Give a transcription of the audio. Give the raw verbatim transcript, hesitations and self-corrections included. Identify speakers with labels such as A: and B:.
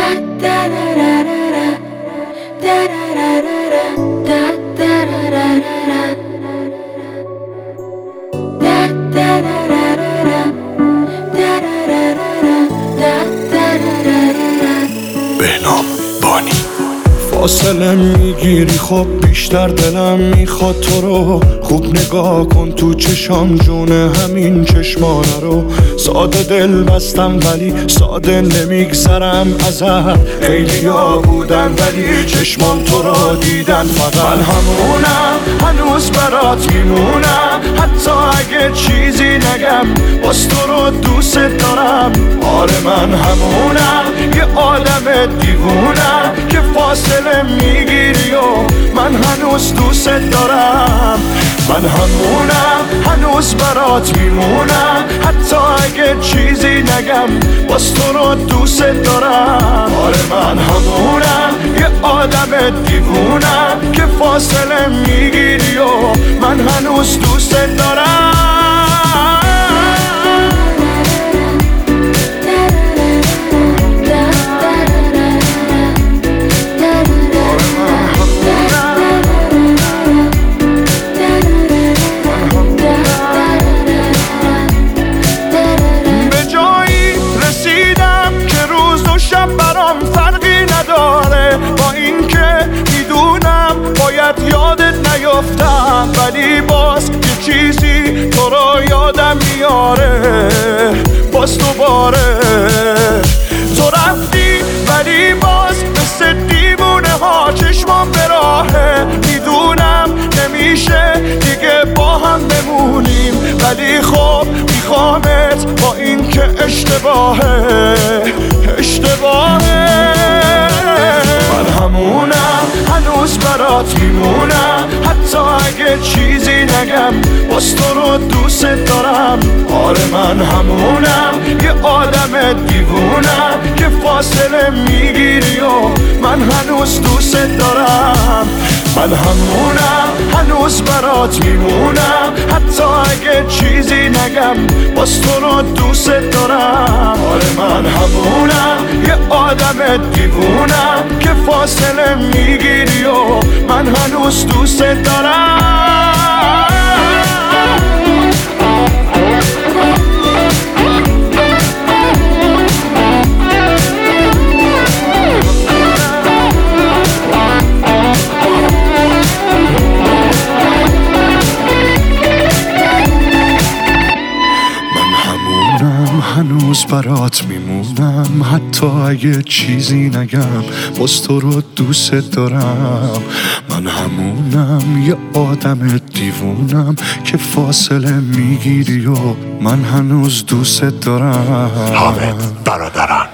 A: بهنام بانی.
B: فاصله میگیری خب بیشتر دلم میخواد تو رو خوب نگاه کن تو چشام جونه همین چشمانه رو. ساده دل بستم ولی ساده نمیگذرم ازت. خیلی ها بودن ولی چشمام تو رو دیدن فقط. من همونم هنوز برات میمونم حتی اگه چیزی نگم باز تو رو دوست دارم. آره من همونم یه آدم دیوونم که فاصله میگیری و من هنوز دوست دارم. من همونم هنوز برات میمونم حتی اگه چیزی نگم باز تو رو دوست دارم. آره من همونم یه آدم دیوونم که فاصله میگیری و من هنوز دوست دارم. با اینکه میدونم باید یادت نیفتم ولی باز یه چیزی تو رو یادم میاره باز دوباره. تو رفتی ولی باز مثل دیوونه ها چشمام به راهه. میدونم نمیشه دیگه با هم بمونیم ولی خب میخوامت با اینکه اشتباهه اشتباهه. من همونم هنوز برات میمونم حتی اگه چیزی نگم باز تو رو دوست دارم. آره من همونم یه آدم دیوونم که فاصله میگیری و من هنوز دوست دارم. من همونم هنوز برات میمونم حتی اگه چیزی نگم باز تو رو دوست دارم. آره من همونم یه آدم دیوونم که فاصله میگیری و من هنوز دوست دارم. هنوز برات میمونم حتی اگه چیزی نگم باز تو رو دوست دارم. من همونم یه آدم دیوونم که فاصله میگیری و من هنوز دوست دارم.
A: حامد برادران.